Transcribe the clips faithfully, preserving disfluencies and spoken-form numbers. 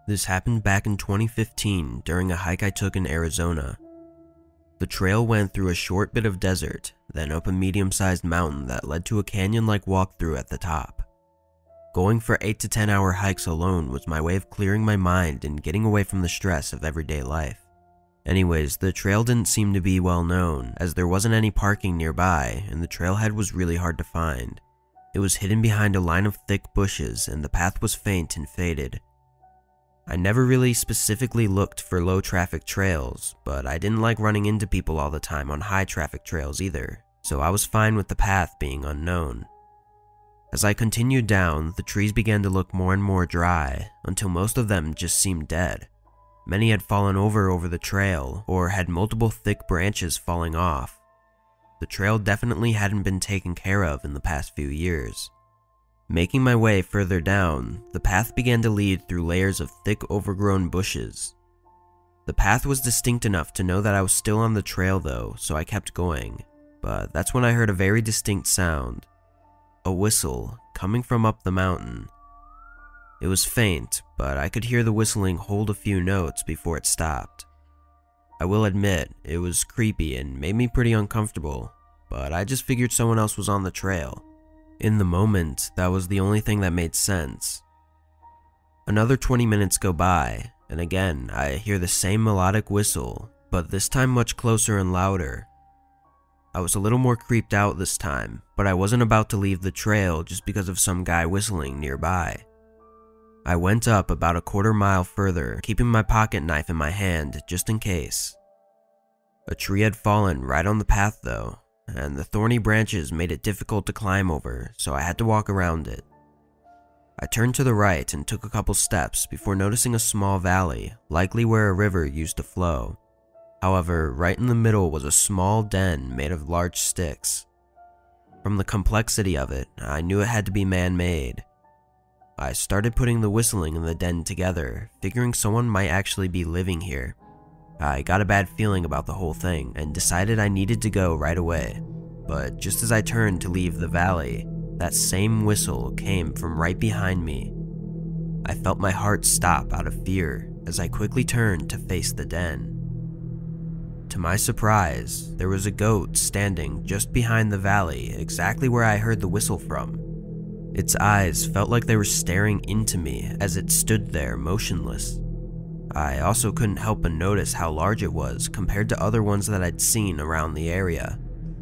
This happened back in twenty fifteen during a hike I took in Arizona. The trail went through a short bit of desert, then up a medium-sized mountain that led to a canyon-like walkthrough at the top. Going for eight to ten hour hikes alone was my way of clearing my mind and getting away from the stress of everyday life. Anyways, the trail didn't seem to be well known, as there wasn't any parking nearby and the trailhead was really hard to find. It was hidden behind a line of thick bushes and the path was faint and faded. I never really specifically looked for low traffic trails, but I didn't like running into people all the time on high traffic trails either, so I was fine with the path being unknown. As I continued down, the trees began to look more and more dry, until most of them just seemed dead. Many had fallen over over the trail, or had multiple thick branches falling off. The trail definitely hadn't been taken care of in the past few years. Making my way further down, the path began to lead through layers of thick overgrown bushes. The path was distinct enough to know that I was still on the trail though, so I kept going, but that's when I heard a very distinct sound. A whistle, coming from up the mountain. It was faint, but I could hear the whistling hold a few notes before it stopped. I will admit, it was creepy and made me pretty uncomfortable, but I just figured someone else was on the trail. In the moment, that was the only thing that made sense. Another twenty minutes go by, and again I hear the same melodic whistle, but this time much closer and louder. I was a little more creeped out this time, but I wasn't about to leave the trail just because of some guy whistling nearby. I went up about a quarter mile further, keeping my pocket knife in my hand just in case. A tree had fallen right on the path though, and the thorny branches made it difficult to climb over, so I had to walk around it. I turned to the right and took a couple steps before noticing a small valley, likely where a river used to flow. However, right in the middle was a small den made of large sticks. From the complexity of it, I knew it had to be man-made. I started putting the whistling in the den together, figuring someone might actually be living here. I got a bad feeling about the whole thing and decided I needed to go right away. But just as I turned to leave the valley, that same whistle came from right behind me. I felt my heart stop out of fear as I quickly turned to face the den. To my surprise, there was a goat standing just behind the valley, exactly where I heard the whistle from. Its eyes felt like they were staring into me as it stood there motionless. I also couldn't help but notice how large it was compared to other ones that I'd seen around the area.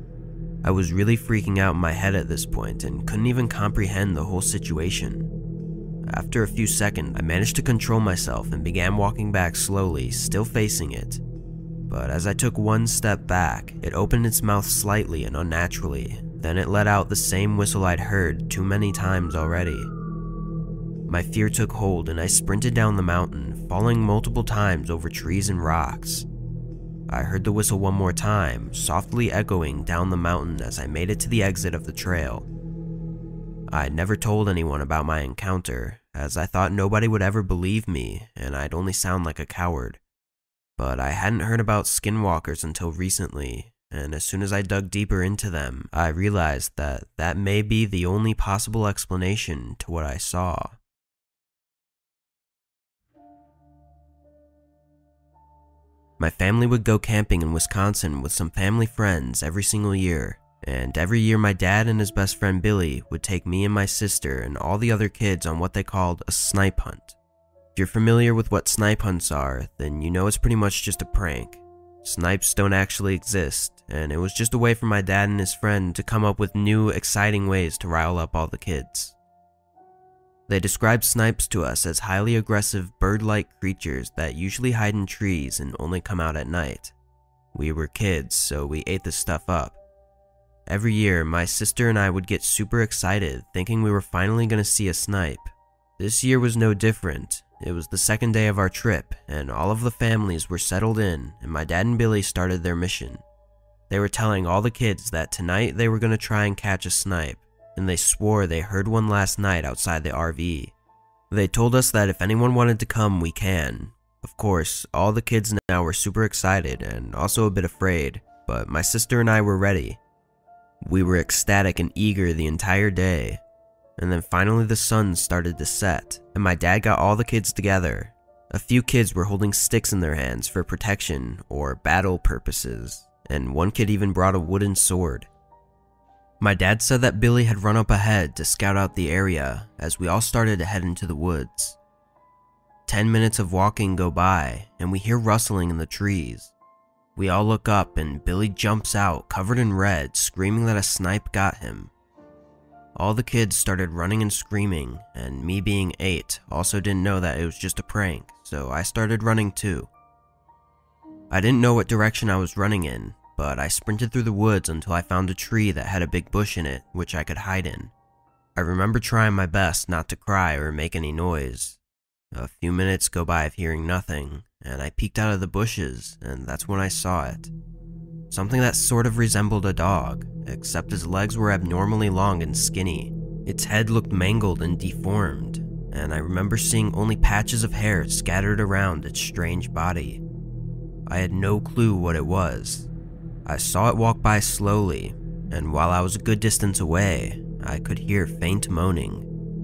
I was really freaking out in my head at this point and couldn't even comprehend the whole situation. After a few seconds, I managed to control myself and began walking back slowly, still facing it. But as I took one step back, it opened its mouth slightly and unnaturally. Then it let out the same whistle I'd heard too many times already. My fear took hold and I sprinted down the mountain, falling multiple times over trees and rocks. I heard the whistle one more time, softly echoing down the mountain as I made it to the exit of the trail. I never told anyone about my encounter, as I thought nobody would ever believe me and I'd only sound like a coward. But I hadn't heard about skinwalkers until recently, and as soon as I dug deeper into them, I realized that that may be the only possible explanation to what I saw. My family would go camping in Wisconsin with some family friends every single year, and every year my dad and his best friend Billy would take me and my sister and all the other kids on what they called a snipe hunt. If you're familiar with what snipe hunts are, then you know it's pretty much just a prank. Snipes don't actually exist, and it was just a way for my dad and his friend to come up with new, exciting ways to rile up all the kids. They described snipes to us as highly aggressive bird-like creatures that usually hide in trees and only come out at night. We were kids, so we ate this stuff up. Every year, my sister and I would get super excited, thinking we were finally going to see a snipe. This year was no different. It was the second day of our trip, and all of the families were settled in, and my dad and Billy started their mission. They were telling all the kids that tonight they were going to try and catch a snipe, and they swore they heard one last night outside the R V. They told us that if anyone wanted to come, we can. Of course, all the kids now were super excited and also a bit afraid, but my sister and I were ready. We were ecstatic and eager the entire day. And then finally the sun started to set, and my dad got all the kids together. A few kids were holding sticks in their hands for protection or battle purposes, and one kid even brought a wooden sword. My dad said that Billy had run up ahead to scout out the area as we all started to head into the woods. Ten minutes of walking go by, and we hear rustling in the trees. We all look up and Billy jumps out covered in red, screaming that a snipe got him. All the kids started running and screaming, and me being eight also didn't know that it was just a prank, so I started running too. I didn't know what direction I was running in, but I sprinted through the woods until I found a tree that had a big bush in it, which I could hide in. I remember trying my best not to cry or make any noise. A few minutes go by of hearing nothing, and I peeked out of the bushes, and that's when I saw it. Something that sort of resembled a dog, except its legs were abnormally long and skinny. Its head looked mangled and deformed, and I remember seeing only patches of hair scattered around its strange body. I had no clue what it was. I saw it walk by slowly, and while I was a good distance away, I could hear faint moaning.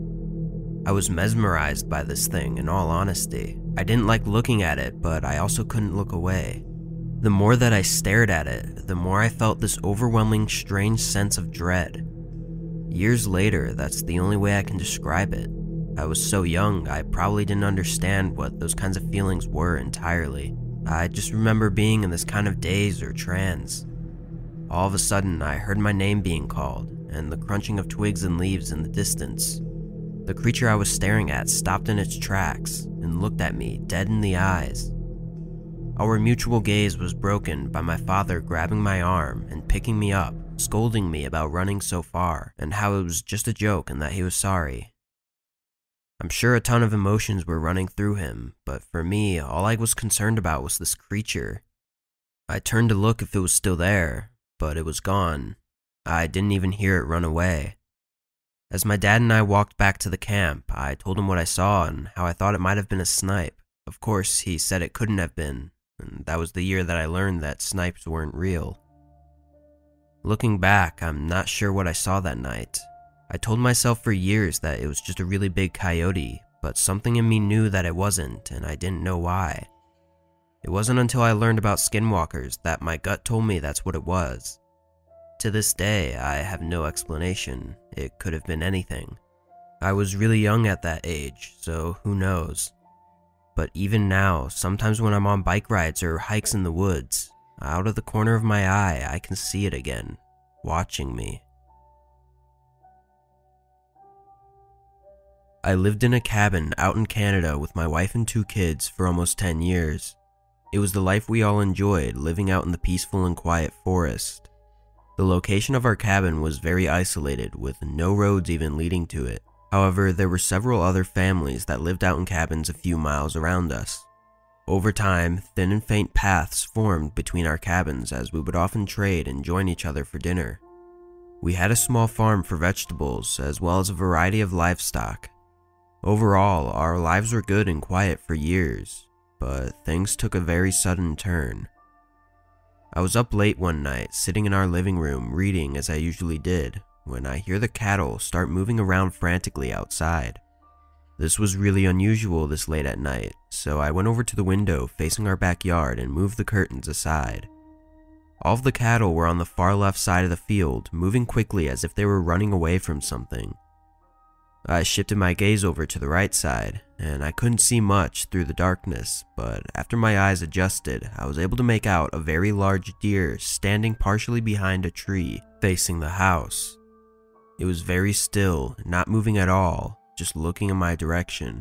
I was mesmerized by this thing, in all honesty. I didn't like looking at it, but I also couldn't look away. The more that I stared at it, the more I felt this overwhelming, strange sense of dread. Years later, that's the only way I can describe it. I was so young, I probably didn't understand what those kinds of feelings were entirely. I just remember being in this kind of daze or trance. All of a sudden, I heard my name being called, and the crunching of twigs and leaves in the distance. The creature I was staring at stopped in its tracks and looked at me dead in the eyes. Our mutual gaze was broken by my father grabbing my arm and picking me up, scolding me about running so far and how it was just a joke and that he was sorry. I'm sure a ton of emotions were running through him, but for me, all I was concerned about was this creature. I turned to look if it was still there, but it was gone. I didn't even hear it run away. As my dad and I walked back to the camp, I told him what I saw and how I thought it might have been a snipe. Of course, he said it couldn't have been, and that was the year that I learned that snipes weren't real. Looking back, I'm not sure what I saw that night. I told myself for years that it was just a really big coyote, but something in me knew that it wasn't, and I didn't know why. It wasn't until I learned about skinwalkers that my gut told me that's what it was. To this day, I have no explanation. It could have been anything. I was really young at that age, so who knows. But even now, sometimes when I'm on bike rides or hikes in the woods, out of the corner of my eye, I can see it again, watching me. I lived in a cabin out in Canada with my wife and two kids for almost ten years. It was the life we all enjoyed, living out in the peaceful and quiet forest. The location of our cabin was very isolated, with no roads even leading to it. However, there were several other families that lived out in cabins a few miles around us. Over time, thin and faint paths formed between our cabins as we would often trade and join each other for dinner. We had a small farm for vegetables, as well as a variety of livestock. Overall, our lives were good and quiet for years, but things took a very sudden turn. I was up late one night, sitting in our living room reading as I usually did, when I hear the cattle start moving around frantically outside. This was really unusual this late at night, so I went over to the window facing our backyard and moved the curtains aside. All of the cattle were on the far left side of the field, moving quickly as if they were running away from something. I shifted my gaze over to the right side, and I couldn't see much through the darkness, but after my eyes adjusted, I was able to make out a very large deer standing partially behind a tree, facing the house. It was very still, not moving at all, just looking in my direction.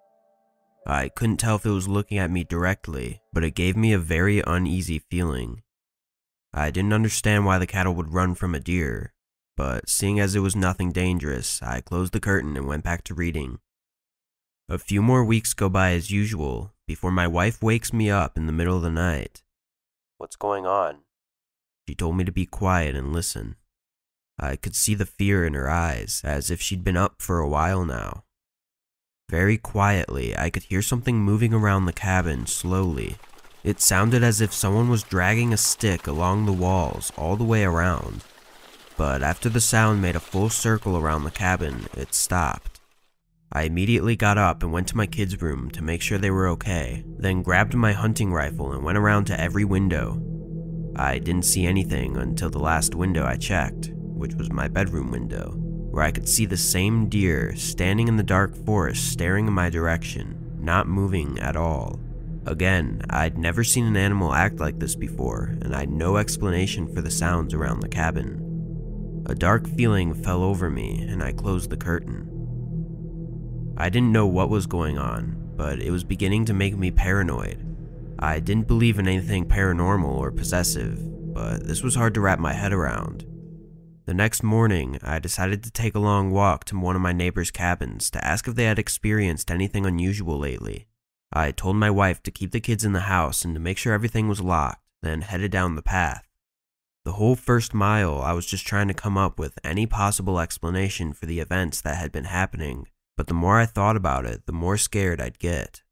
I couldn't tell if it was looking at me directly, but it gave me a very uneasy feeling. I didn't understand why the cattle would run from a deer, but seeing as it was nothing dangerous, I closed the curtain and went back to reading. A few more weeks go by as usual, before my wife wakes me up in the middle of the night. "What's going on?" She told me to be quiet and listen. I could see the fear in her eyes, as if she'd been up for a while now. Very quietly, I could hear something moving around the cabin slowly. It sounded as if someone was dragging a stick along the walls all the way around. But after the sound made a full circle around the cabin, it stopped. I immediately got up and went to my kids' room to make sure they were okay, then grabbed my hunting rifle and went around to every window. I didn't see anything until the last window I checked, which was my bedroom window, where I could see the same deer standing in the dark forest staring in my direction, not moving at all. Again, I'd never seen an animal act like this before, and I had no explanation for the sounds around the cabin. A dark feeling fell over me, and I closed the curtain. I didn't know what was going on, but it was beginning to make me paranoid. I didn't believe in anything paranormal or possessive, but this was hard to wrap my head around. The next morning, I decided to take a long walk to one of my neighbors' cabins to ask if they had experienced anything unusual lately. I told my wife to keep the kids in the house and to make sure everything was locked, then headed down the path. The whole first mile, I was just trying to come up with any possible explanation for the events that had been happening, but the more I thought about it, the more scared I'd get.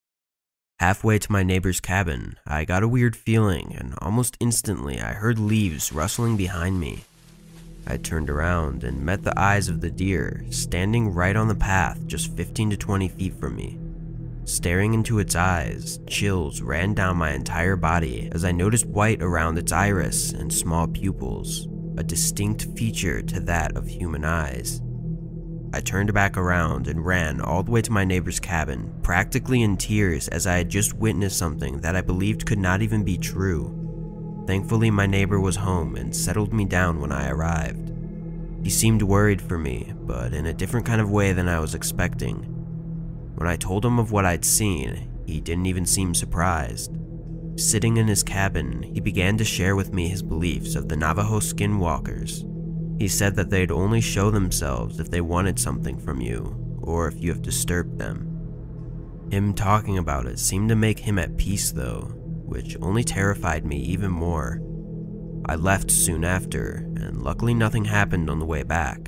Halfway to my neighbor's cabin, I got a weird feeling, and almost instantly I heard leaves rustling behind me. I turned around and met the eyes of the deer, standing right on the path just fifteen to twenty feet from me. Staring into its eyes, chills ran down my entire body as I noticed white around its iris and small pupils, a distinct feature to that of human eyes. I turned back around and ran all the way to my neighbor's cabin, practically in tears as I had just witnessed something that I believed could not even be true. Thankfully, my neighbor was home and settled me down when I arrived. He seemed worried for me, but in a different kind of way than I was expecting. When I told him of what I'd seen, he didn't even seem surprised. Sitting in his cabin, he began to share with me his beliefs of the Navajo skinwalkers. He said that they'd only show themselves if they wanted something from you, or if you have disturbed them. Him talking about it seemed to make him at peace though, which only terrified me even more. I left soon after, and luckily nothing happened on the way back.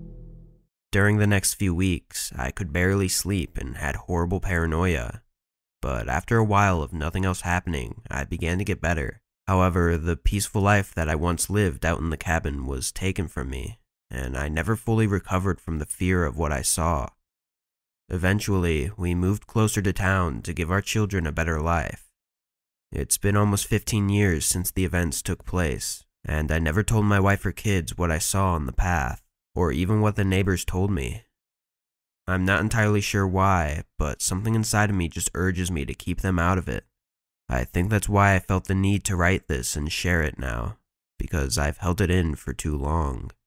During the next few weeks, I could barely sleep and had horrible paranoia, but after a while of nothing else happening, I began to get better. However, the peaceful life that I once lived out in the cabin was taken from me, and I never fully recovered from the fear of what I saw. Eventually, we moved closer to town to give our children a better life. It's been almost fifteen years since the events took place, and I never told my wife or kids what I saw on the path, or even what the neighbors told me. I'm not entirely sure why, but something inside of me just urges me to keep them out of it. I think that's why I felt the need to write this and share it now, because I've held it in for too long.